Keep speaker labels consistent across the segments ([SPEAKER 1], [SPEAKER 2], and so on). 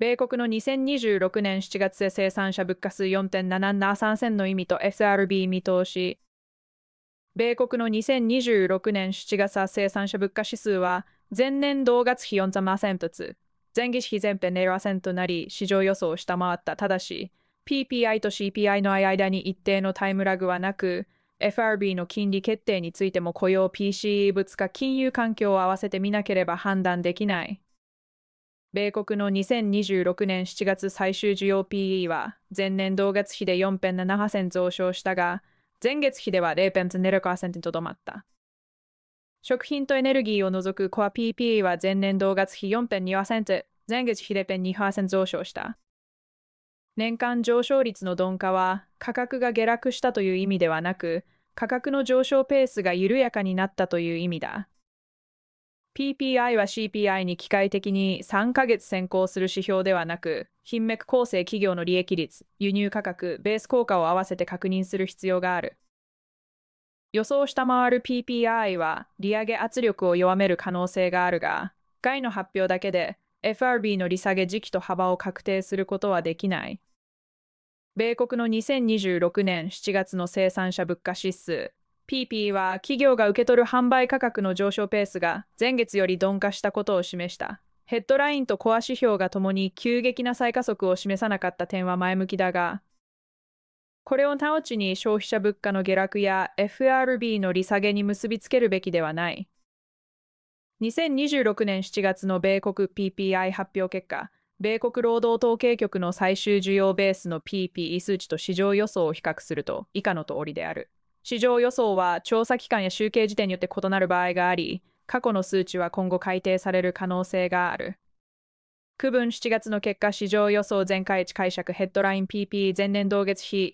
[SPEAKER 1] 米国の2026年7月で生産者物価数4.773の意味と SRB 見通し。米国の2026年7月生産者物価指数は前年同月比4%つ、前月比前編 0% となり市場予想を下回った。ただし、PPI と CPI の間に一定のタイムラグはなく、FRB の金利決定についても雇用 PCE 物価金融環境を合わせて見なければ判断できない。米国の2026年7月最終需要 PE は前年同月比で 4.7% 上昇したが、前月比では 0.0% にとどまった。食品とエネルギーを除くコア PPE は前年同月比 4.2%、前月比 0.2% 上昇した。年間上昇率の鈍化は価格が下落したという意味ではなく、価格の上昇ペースが緩やかになったという意味だ。PPI は CPI に機械的に3ヶ月先行する指標ではなく、品目構成企業の利益率、輸入価格、ベース効果を合わせて確認する必要がある。予想を下回る PPI は利上げ圧力を弱める可能性があるが、外の発表だけで FRB の利下げ時期と幅を確定することはできない。米国の2026年7月の生産者物価指数 PP は企業が受け取る販売価格の上昇ペースが前月より鈍化したことを示した。ヘッドラインとコア指標がともに急激な再加速を示さなかった点は前向きだが、これを直ちに消費者物価の下落や FRB の利下げに結びつけるべきではない。2026年7月の米国 PPI 発表結果、米国労働統計局の最終需要ベースの PPE 数値と市場予想を比較すると以下の通りである。市場予想は調査機関や集計時点によって異なる場合があり、過去の数値は今後改定される可能性がある。区分7月の結果、市場予想全会一解釈ヘッドライン PP 前年同月比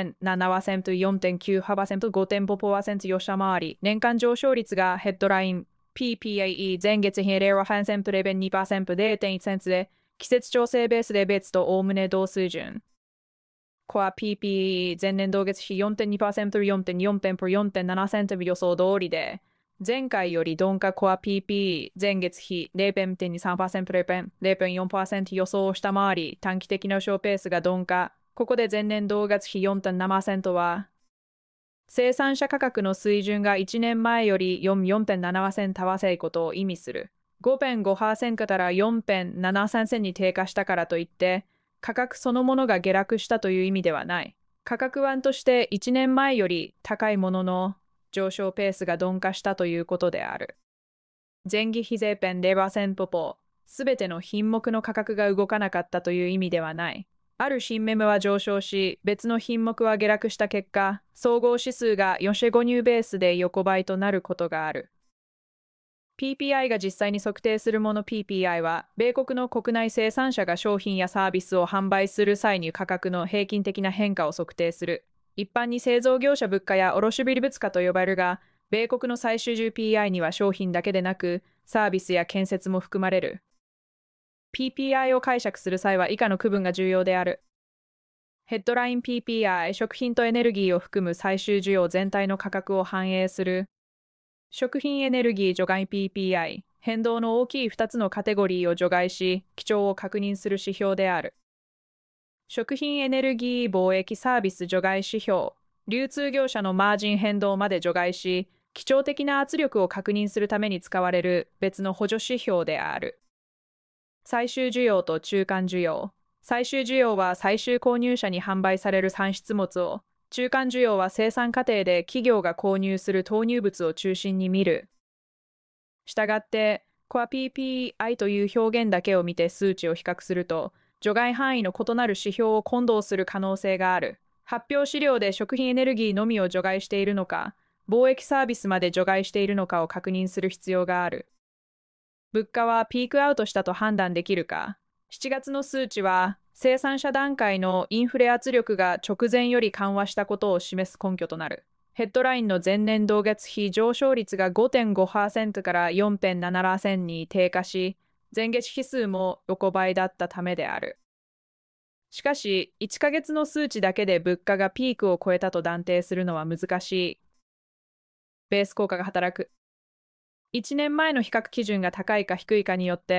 [SPEAKER 1] 4.7%、4.9%、5.5% よ下回り、年間上昇率がヘッドライン PPAE 前月比 0.2%、0.2%、0.1センツで、季節調整ベースで別とおおむね同水準。コア PPE 前年同月比 4.2%、4.4%、4.7% 予想通りで、前回より鈍化コア PPE 前月比 0.23%、0.4% 予想を下回り、短期的な小ペースが鈍化。ここで前年同月比 4.7% は、生産者価格の水準が1年前より 4.7% 合わせいことを意味する。5.5% から 4.73% に低下したからといって、価格そのものが下落したという意味ではない。価格案として1年前より高いものの上昇ペースが鈍化したということである。前期比 0.0% ポ、すべての品目の価格が動かなかったという意味ではない。ある新メモは上昇し、別の品目は下落した結果、総合指数が4種5入ベースで横ばいとなることがある。PPI が実際に測定するもの PPI は、米国の国内生産者が商品やサービスを販売する際に価格の平均的な変化を測定する。一般に製造業者物価や卸売物価と呼ばれるが、米国の最終 PPI には商品だけでなく、サービスや建設も含まれる。PPI を解釈する際は以下の区分が重要である。ヘッドライン PPI、食品とエネルギーを含む最終需要全体の価格を反映する。食品エネルギー除外 PPI、変動の大きい2つのカテゴリーを除外し、基調を確認する指標である。食品エネルギー貿易サービス除外指標、流通業者のマージン変動まで除外し、基調的な圧力を確認するために使われる別の補助指標である。最終需要と中間需要。最終需要は最終購入者に販売される産出物を、中間需要は生産過程で企業が購入する投入物を中心に見る。したがって、コア PPI という表現だけを見て数値を比較すると、除外範囲の異なる指標を混同する可能性がある。発表資料で食品エネルギーのみを除外しているのか、貿易サービスまで除外しているのかを確認する必要がある。物価はピークアウトしたと判断できるか。7月の数値は、生産者段階のインフレ圧力が直前より緩和したことを示す根拠となる。ヘッドラインの前年同月比上昇率が 5.5% から 4.7% に低下し、前月比数も横ばいだったためである。しかし、1ヶ月の数値だけで物価がピークを超えたと断定するのは難しい。ベース効果が働く。1年前の比較基準が高いか低いかによって、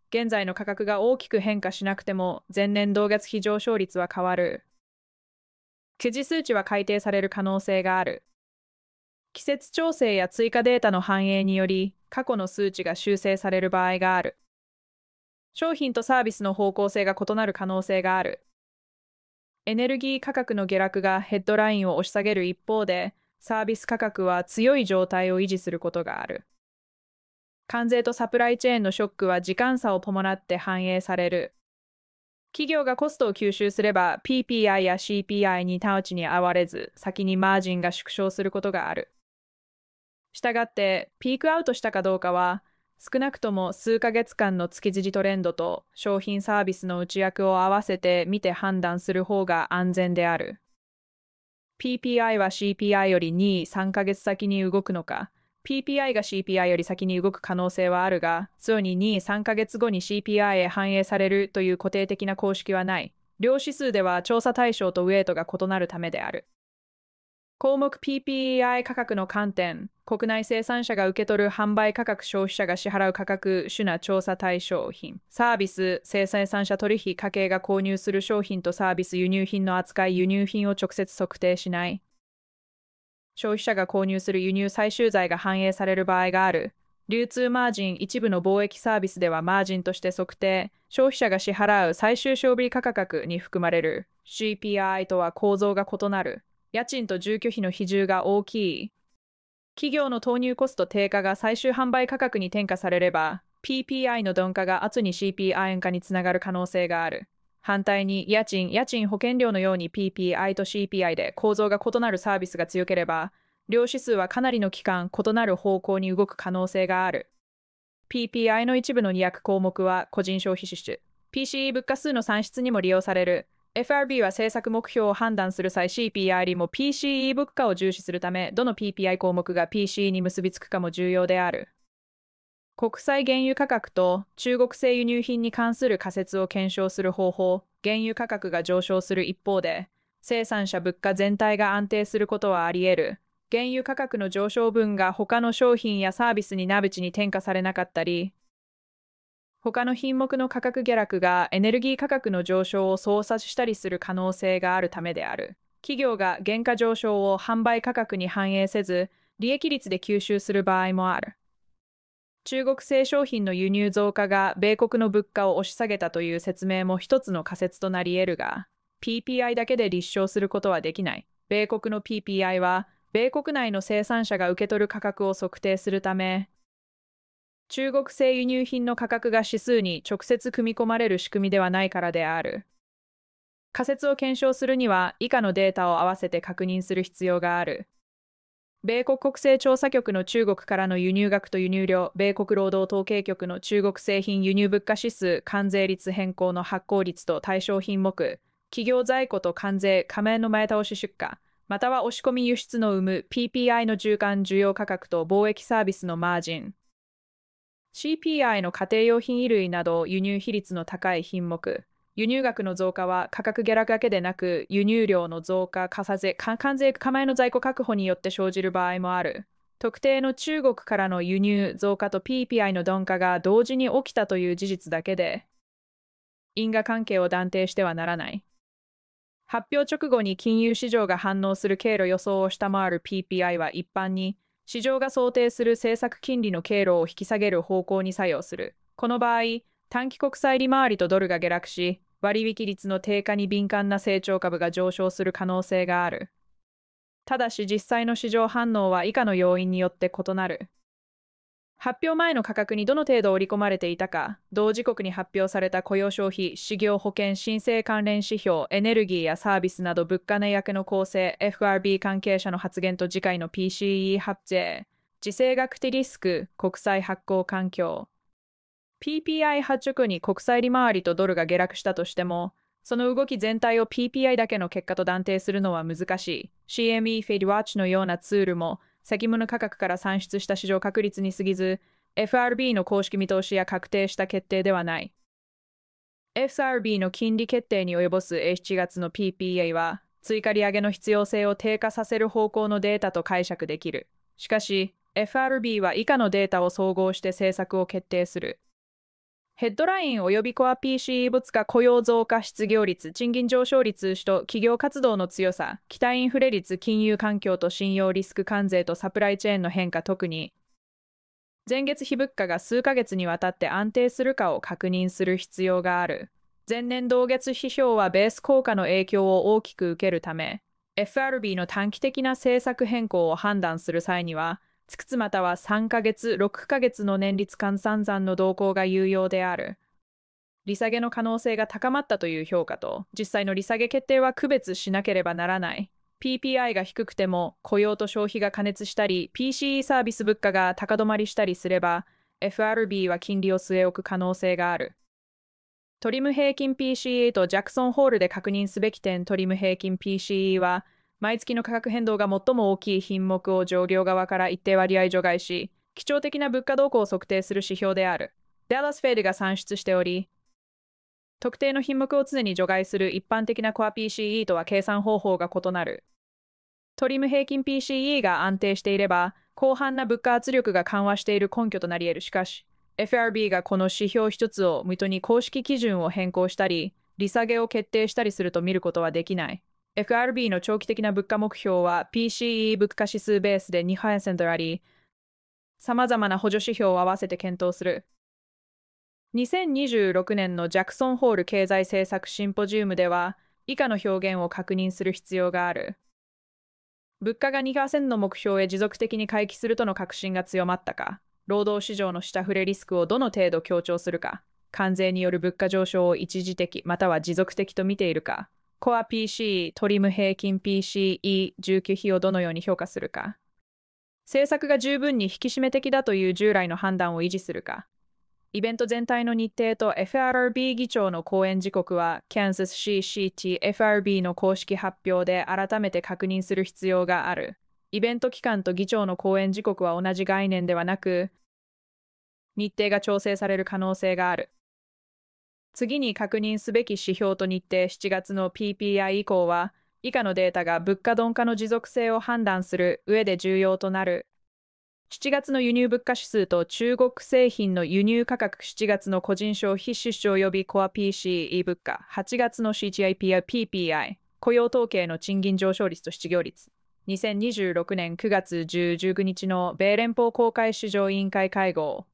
[SPEAKER 1] 現在の価格が大きく変化しなくても、前年同月比上昇率は変わる。記事数値は改定される可能性がある。季節調整や追加データの反映により、過去の数値が修正される場合がある。商品とサービスの方向性が異なる可能性がある。エネルギー価格の下落がヘッドラインを押し下げる一方で、サービス価格は強い状態を維持することがある。関税とサプライチェーンのショックは時間差を伴って反映される。企業がコストを吸収すれば PPI や CPI に直ちに合われず、先にマージンが縮小することがある。したがって、ピークアウトしたかどうかは、少なくとも数ヶ月間の月次トレンドと商品サービスの内訳を合わせて見て判断する方が安全である。PPI は CPI より2、3ヶ月先に動くのか、PPI が CPI より先に動く可能性はあるが、強に2、3ヶ月後に CPI へ反映されるという固定的な公式はない。両指数では調査対象とウェイトが異なるためである。項目 PPI 価格の観点、国内生産者が受け取る販売価格、消費者が支払う価格、主な調査対象品、サービス、生産者取引、家計が購入する商品とサービス、輸入品の扱い、輸入品を直接測定しない。消費者が購入する輸入最終財が反映される場合がある。流通マージン、一部の貿易サービスではマージンとして測定、消費者が支払う最終消費価格に含まれる。CPI とは構造が異なる。家賃と住居費の比重が大きい。企業の投入コスト低下が最終販売価格に転嫁されれば、PPI の鈍化が後に CPI 化につながる可能性がある。反対に家賃保険料のように PPI と CPI で構造が異なるサービスが強ければ、両指数はかなりの期間異なる方向に動く可能性がある。PPI の一部の200項目は個人消費支出、PCE 物価数の算出にも利用される。FRB は政策目標を判断する際 CPI よりも PCE 物価を重視するため、どの PPI 項目が PCE に結びつくかも重要である。国際原油価格と中国製輸入品に関する仮説を検証する方法、原油価格が上昇する一方で、生産者物価全体が安定することはあり得る。原油価格の上昇分が他の商品やサービスに直ちに転嫁されなかったり、他の品目の価格下落がエネルギー価格の上昇を操作したりする可能性があるためである。企業が原価上昇を販売価格に反映せず、利益率で吸収する場合もある。中国製商品の輸入増加が米国の物価を押し下げたという説明も一つの仮説となり得るが、PPI だけで立証することはできない。米国の PPI は、米国内の生産者が受け取る価格を測定するため、中国製輸入品の価格が指数に直接組み込まれる仕組みではないからである。仮説を検証するには以下のデータを合わせて確認する必要がある。米国国勢調査局の中国からの輸入額と輸入量、米国労働統計局の中国製品輸入物価指数、関税率変更の発行率と対象品目、企業在庫と関税、加盟の前倒し出荷、または押し込み輸出の生む PPI の中間需要価格と貿易サービスのマージン、CPI の家庭用品衣類など輸入比率の高い品目、輸入額の増加は価格下落だけでなく、輸入量の増加、関税、加盟の在庫確保によって生じる場合もある。特定の中国からの輸入増加と PPI の鈍化が同時に起きたという事実だけで、因果関係を断定してはならない。発表直後に金融市場が反応する経路予想を下回る PPI は一般に、市場が想定する政策金利の経路を引き下げる方向に作用する。この場合、短期国債利回りとドルが下落し、割引率の低下に敏感な成長株が上昇する可能性がある。ただし実際の市場反応は以下の要因によって異なる。発表前の価格にどの程度織り込まれていたか、同時刻に発表された雇用消費、失業保険、申請関連指標、エネルギーやサービスなど物価値上げの構成、FRB 関係者の発言と次回の PCE 発税、地政学的リスク、国債発行環境。PPI 発直に国債利回りとドルが下落したとしても、その動き全体を PPI だけの結果と断定するのは難しい。CME フェディワッチのようなツールも、先物価格から算出した市場確率に過ぎず、FRB の公式見通しや確定した決定ではない。FRB の金利決定に及ぼす7月の PPI は、追加利上げの必要性を低下させる方向のデータと解釈できる。しかし、FRB は以下のデータを総合して政策を決定する。 ヘッドライン及びコア PCE 物価雇用増加失業率賃金上昇率と企業活動の強さ期待インフレ率金融環境と信用リスク関税とサプライチェーンの変化特に前月比物価が数ヶ月にわたって安定するかを確認する必要がある。前年同月指標はベース効果の影響を大きく受けるため、FRB の短期的な政策変更を判断する際には、つくつまたは3ヶ月、6ヶ月の年率換算算の動向が有用である。利下げの可能性が高まったという評価と、実際の利下げ決定は区別しなければならない。PPI が低くても雇用と消費が過熱したり PCE サービス物価が高止まりしたりすれば FRB は金利を据え置く可能性がある。トリム平均 PCE とジャクソンホールで確認すべき点トリム平均 PCE は毎月の価格変動が最も大きい品目を上業側から一定割合除外し基調的な物価動向を測定する指標である。ダラスフェードが算出しており特定の品目を常に除外する一般的なコア PCE とは計算方法が異なる。トリム平均 PCE が安定していれば、広範な物価圧力が緩和している根拠となり得る。しかし、FRB がこの指標一つをもとに公式基準を変更したり、利下げを決定したりすると見ることはできない。FRB の長期的な物価目標は PCE 物価指数ベースで 2% あり、様々な補助指標を合わせて検討する。2026年のジャクソンホール経済政策シンポジウムでは、以下の表現を確認する必要がある。物価が 2% の目標へ持続的に回帰するとの確信が強まったか、労働市場の下振れリスクをどの程度強調するか、関税による物価上昇を一時的または持続的と見ているか、コア PC、トリム平均 PCE、住居費をどのように評価するか、政策が十分に引き締め的だという従来の判断を維持するか、イベント全体の日程と FRB 議長の講演時刻は Kansas CCT FRB の公式発表で改めて確認する必要がある。イベント期間と議長の講演時刻は同じ概念ではなく、日程が調整される可能性がある。次に確認すべき指標と日程7月の PPI 以降は、以下のデータが物価鈍化の持続性を判断する上で重要となる。7月の輸入物価指数と中国製品の輸入価格7月の個人消費支出及びコア PCE 物価8月の CTIP や PPI 雇用統計の賃金上昇率と失業率2026年9月19日の米連邦公開市場委員会会合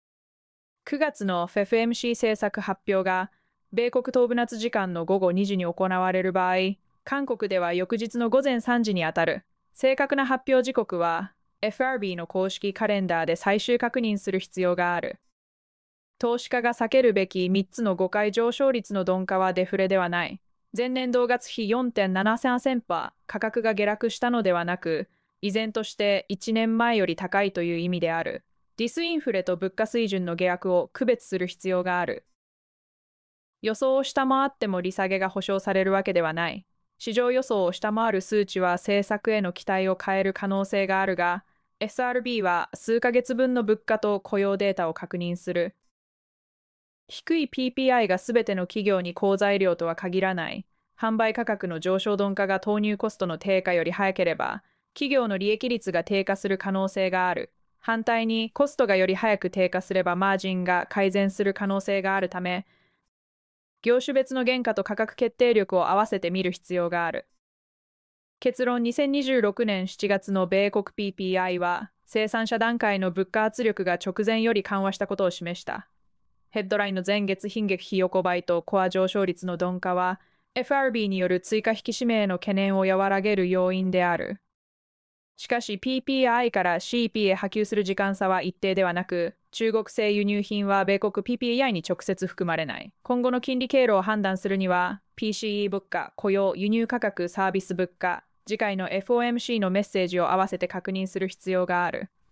[SPEAKER 1] 9月の FFMC 政策発表が米国東部夏時間の午後2時に行われる場合韓国では翌日の午前3時にあたる正確な発表時刻はFRB の公式カレンダーで最終確認する必要がある。投資家が避けるべき3つの5回上昇率の鈍化はデフレではない。前年同月比 4.7%、価格が下落したのではなく、依然として1年前より高いという意味である。ディスインフレと物価水準の下落を区別する必要がある。予想を下回っても利下げが保証されるわけではない。市場予想を下回る数値は政策への期待を変える可能性があるが、SRB は数ヶ月分の物価と雇用データを確認する。低い PPI がすべての企業に好材料とは限らない。販売価格の上昇鈍化が投入コストの低下より早ければ、企業の利益率が低下する可能性がある。反対にコストがより早く低下すればマージンが改善する可能性があるため、業種別の原価と価格決定力を合わせて見る必要がある。結論2026年7月の米国 PPI は生産者段階の物価圧力が直前より緩和したことを示した。ヘッドラインの前月品劇費横ばいとコア上昇率の鈍化は FRB による追加引き締めへの懸念を和らげる要因である。しかし PPI から CP へ波及する時間差は一定ではなく、中国製輸入品は米国 PPI に直接含まれない。今後の金利経路を判断するには、PCE 物価、雇用、輸入価格、サービス物価、次回の FOMC のメッセージを合わせて確認する必要がある。